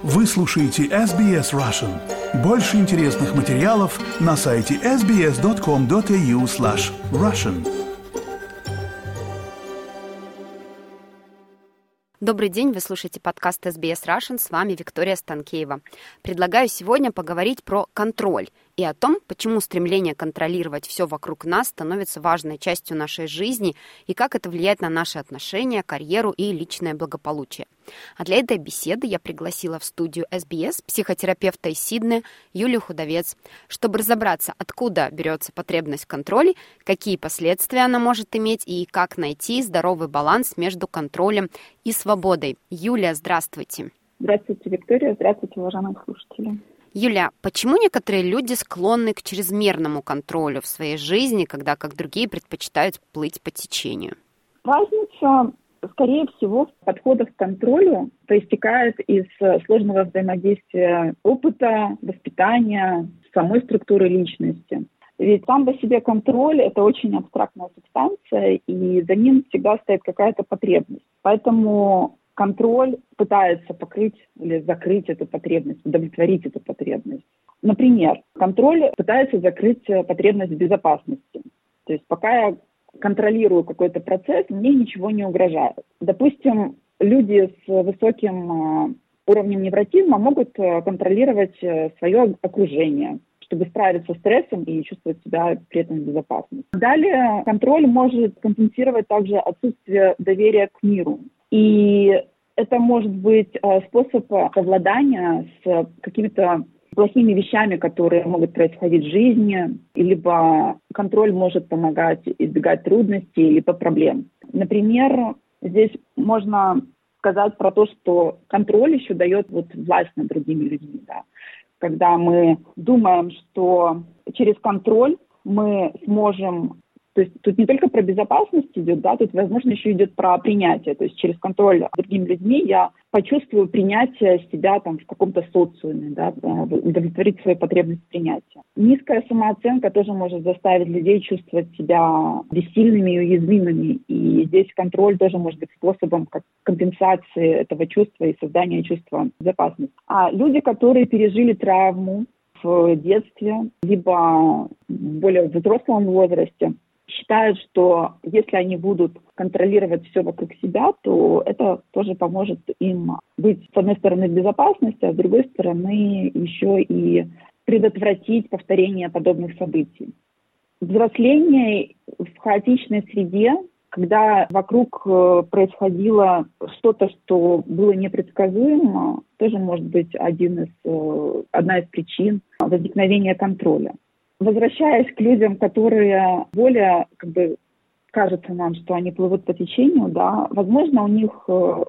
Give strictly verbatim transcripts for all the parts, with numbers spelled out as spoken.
Вы слушаете эс би эс Russian. Больше интересных материалов на сайте эс би эс точка ком точка эй ю слэш Russian. Добрый день, вы слушаете подкаст эс би эс Russian, с вами Виктория Станкеева. Предлагаю сегодня поговорить про контроль и о том, почему стремление контролировать все вокруг нас становится важной частью нашей жизни и как это влияет на наши отношения, карьеру и личное благополучие. А для этой беседы я пригласила в студию эс би эс психотерапевта из Сиднея Юлию Худовец, чтобы разобраться, откуда берется потребность в контроле, какие последствия она может иметь и как найти здоровый баланс между контролем и свободой. Юлия, здравствуйте. Здравствуйте, Виктория. Здравствуйте, уважаемые слушатели. Юля, почему некоторые люди склонны к чрезмерному контролю в своей жизни, когда, как другие, предпочитают плыть по течению? Разница, скорее всего, в подходах к контролю проистекает из сложного взаимодействия опыта, воспитания, самой структуры личности. Ведь сам по себе контроль – это очень абстрактная субстанция, и за ним всегда стоит какая-то потребность. Поэтому контроль пытается покрыть или закрыть эту потребность, удовлетворить эту потребность. Например, контроль пытается закрыть потребность в безопасности. То есть пока я контролирую какой-то процесс, мне ничего не угрожает. Допустим, люди с высоким уровнем невротизма могут контролировать свое окружение, чтобы справиться с стрессом и чувствовать себя при этом в безопасности. Далее контроль может компенсировать также отсутствие доверия к миру. И это может быть способ совладания с какими-то плохими вещами, которые могут происходить в жизни, либо контроль может помогать избегать трудностей, либо проблем. Например, здесь можно сказать про то, что контроль еще дает вот власть над другими людьми, да. Когда мы думаем, что через контроль мы сможем... То есть тут не только про безопасность идет, да, тут, возможно, еще идет про принятие. То есть через контроль над другими людьми я почувствую принятие себя там в каком-то социуме, да, удовлетворить свою потребность принятия. Низкая самооценка тоже может заставить людей чувствовать себя бессильными и уязвимыми. И здесь контроль тоже может быть способом как компенсации этого чувства и создания чувства безопасности. А люди, которые пережили травму в детстве, либо в более взрослом возрасте, считают, что если они будут контролировать все вокруг себя, то это тоже поможет им быть, с одной стороны, в безопасности, а с другой стороны, еще и предотвратить повторение подобных событий. Взросление в хаотичной среде, когда вокруг происходило что-то, что было непредсказуемо, тоже может быть один из, одна из причин возникновения контроля. Возвращаясь к людям, которые более, как бы, кажется нам, что они плывут по течению, да, возможно, у них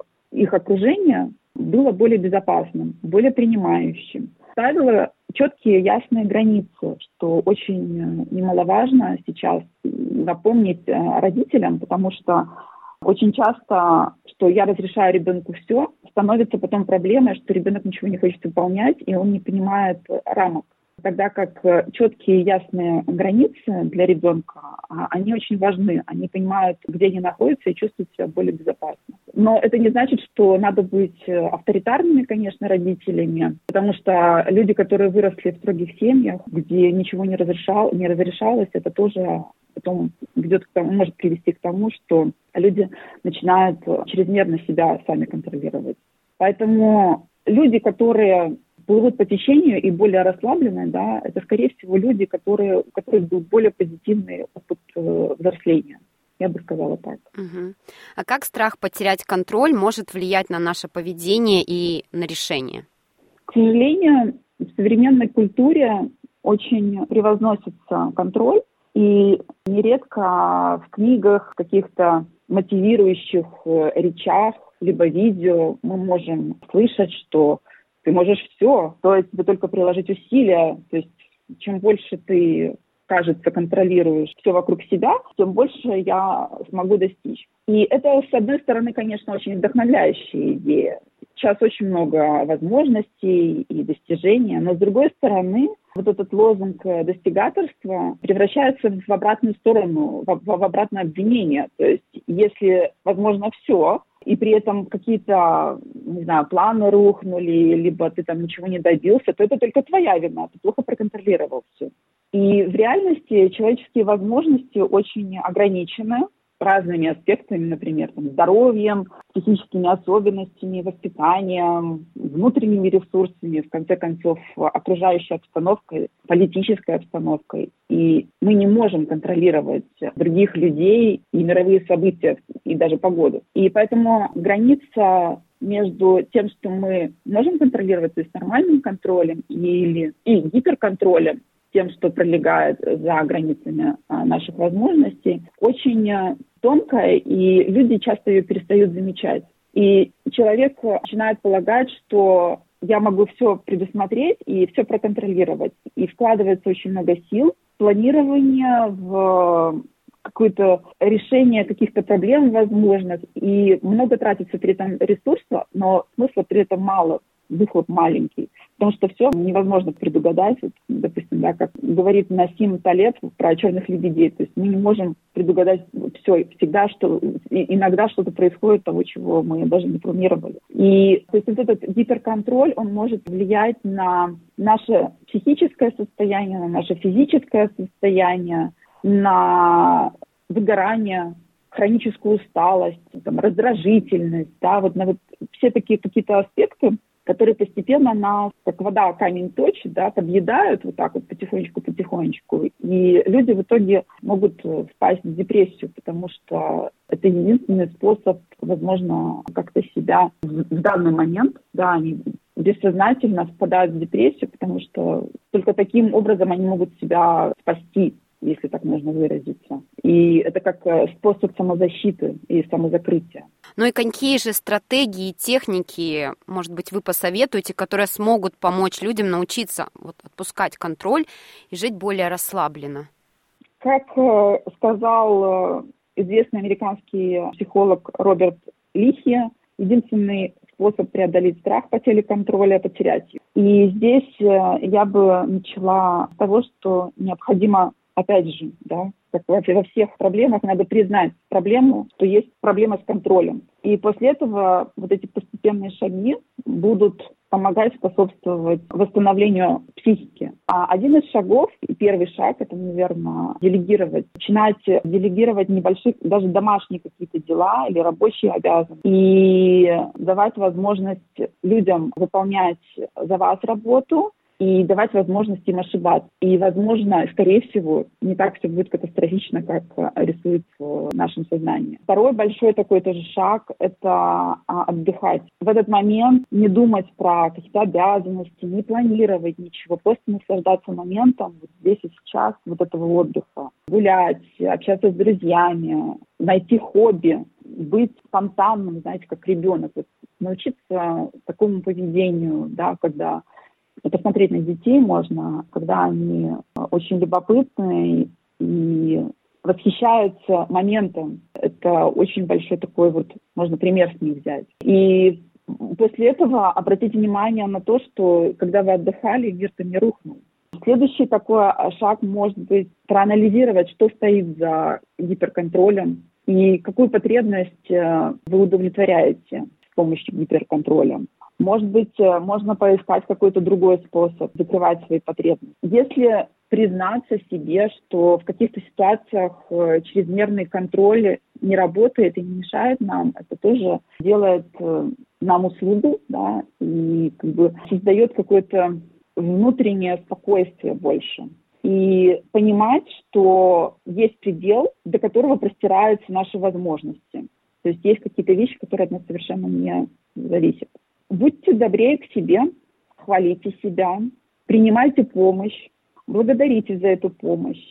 их окружение было более безопасным, более принимающим. Ставило четкие, ясные границы, что очень немаловажно сейчас напомнить родителям, потому что очень часто, что я разрешаю ребенку все, становится потом проблемой, что ребенок ничего не хочет выполнять, и он не понимает рамок. Тогда как четкие ясные границы для ребенка, они очень важны. Они понимают, где они находятся и чувствуют себя более безопасно. Но это не значит, что надо быть авторитарными, конечно, родителями, потому что люди, которые выросли в строгих семьях, где ничего не, разрешал, не разрешалось, это тоже потом ведет к тому, может привести к тому, что люди начинают чрезмерно себя сами контролировать. Поэтому люди, которые плывут по течению и более расслабленные, да, это, скорее всего, люди, которые, у которых был более позитивный опыт э, взросления. Я бы сказала так. Угу. А как страх потерять контроль может влиять на наше поведение и на решение? К сожалению, в современной культуре очень превозносится контроль, и нередко в книгах, в каких-то мотивирующих речах, либо видео мы можем слышать, что ты можешь все, стоит тебе только приложить усилия. То есть чем больше ты, кажется, контролируешь все вокруг себя, тем больше я смогу достичь. И это, с одной стороны, конечно, очень вдохновляющая идея. Сейчас очень много возможностей и достижений, но с другой стороны, вот этот лозунг достигаторства превращается в обратную сторону, в, в обратное обвинение. То есть если возможно все, и при этом какие-то не знаю, планы рухнули, либо ты там ничего не добился, то это только твоя вина, ты плохо проконтролировал все. И в реальности человеческие возможности очень ограничены разными аспектами, например, там, здоровьем, психическими особенностями, воспитанием, внутренними ресурсами, в конце концов, окружающей обстановкой, политической обстановкой. И мы не можем контролировать других людей и мировые события, и даже погоду. И поэтому граница между тем, что мы можем контролировать, то есть нормальным контролем или и гиперконтролем, тем, что пролегает за границами а, наших возможностей, очень тонкая, и люди часто ее перестают замечать. И человек начинает полагать, что я могу все предусмотреть и все проконтролировать. И вкладывается очень много сил в планирование, в какое-то решение каких-то проблем возможных, и много тратится при этом ресурса, но смысла при этом мало, выхлоп маленький. Потому что все невозможно предугадать. Вот, допустим, да, как говорит Насим Талеб про черных лебедей. То есть мы не можем предугадать все. Всегда, что иногда что-то происходит того, чего мы даже не планировали. И то есть вот этот гиперконтроль, он может влиять на наше психическое состояние, на наше физическое состояние, на выгорание, хроническую усталость, там, раздражительность, да, вот на вот все такие какие-то аспекты, которые постепенно нас, как вода камень точит, да, подъедают вот так вот потихонечку-потихонечку. И люди в итоге могут впасть в депрессию, потому что это единственный способ, возможно, как-то себя в данный момент, да, они бессознательно впадают в депрессию, потому что только таким образом они могут себя спасти, если так можно выразиться. И это как способ самозащиты и самозакрытия. Ну и какие же стратегии, техники, может быть, вы посоветуете, которые смогут помочь людям научиться вот, отпускать контроль и жить более расслабленно? Как сказал известный американский психолог Роберт Лихи, единственный способ преодолеть страх потери контроля — потерять его. И здесь я бы начала с того, что необходимо, опять же, да, как во всех проблемах, надо признать проблему, что есть проблема с контролем. И после этого вот эти постепенные шаги будут помогать способствовать восстановлению психики. А один из шагов, и первый шаг, это, наверное, делегировать. Начинать делегировать небольшие, даже домашние какие-то дела или рабочие обязанности. И давать возможность людям выполнять за вас работу, и давать возможность им ошибаться. И, возможно, скорее всего, не так все будет катастрофично, как рисует в нашем сознании. Второй большой такой тоже шаг — это отдыхать. В этот момент не думать про какие-то обязанности, не планировать ничего, просто наслаждаться моментом вот здесь и сейчас вот этого отдыха. Гулять, общаться с друзьями, найти хобби, быть спонтанным, знаете, как ребенок. Вот научиться такому поведению, да, когда посмотреть на детей можно, когда они очень любопытны и восхищаются моментом. Это очень большой такой вот, можно пример с них взять. И после этого обратите внимание на то, что когда вы отдыхали, мир-то не рухнул. Следующий такой шаг может быть проанализировать, что стоит за гиперконтролем и какую потребность вы удовлетворяете с помощью гиперконтроля. Может быть, можно поискать какой-то другой способ закрывать свои потребности. Если признаться себе, что в каких-то ситуациях чрезмерный контроль не работает и не мешает нам, это тоже делает нам услугу, да, и как бы создает какое-то внутреннее спокойствие больше. И понимать, что есть предел, до которого простираются наши возможности. То есть есть какие-то вещи, которые от нас совершенно не зависят. Будьте добрее к себе, хвалите себя, принимайте помощь, благодарите за эту помощь.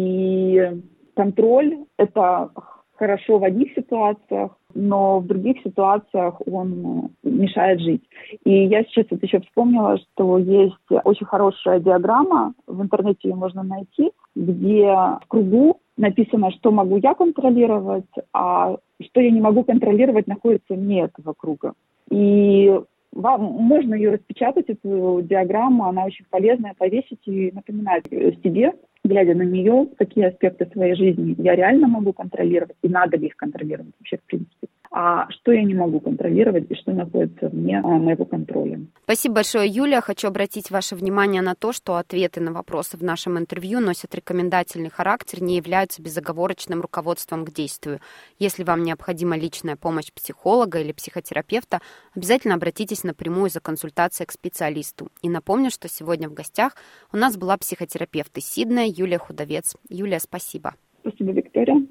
И контроль — это хорошо в одних ситуациях, но в других ситуациях он мешает жить. И я сейчас вот еще вспомнила, что есть очень хорошая диаграмма, в интернете ее можно найти, где в кругу написано, что могу я контролировать, а что я не могу контролировать, находится вне этого круга. И вам можно ее распечатать, эту диаграмму, она очень полезная, повесить и напоминать себе, глядя на нее, какие аспекты своей жизни я реально могу контролировать, и надо ли их контролировать вообще в принципе. а что я не могу контролировать и что находится вне моего контроля. Спасибо большое, Юлия. Хочу обратить ваше внимание на то, что ответы на вопросы в нашем интервью носят рекомендательный характер, не являются безоговорочным руководством к действию. Если вам необходима личная помощь психолога или психотерапевта, обязательно обратитесь напрямую за консультацией к специалисту. И напомню, что сегодня в гостях у нас была психотерапевт из Сиднея Юлия Худовец. Юлия, спасибо. Спасибо, Виктория.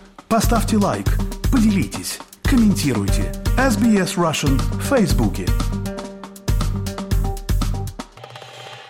Поставьте лайк, поделитесь, комментируйте. эс би эс Russian в Фейсбуке.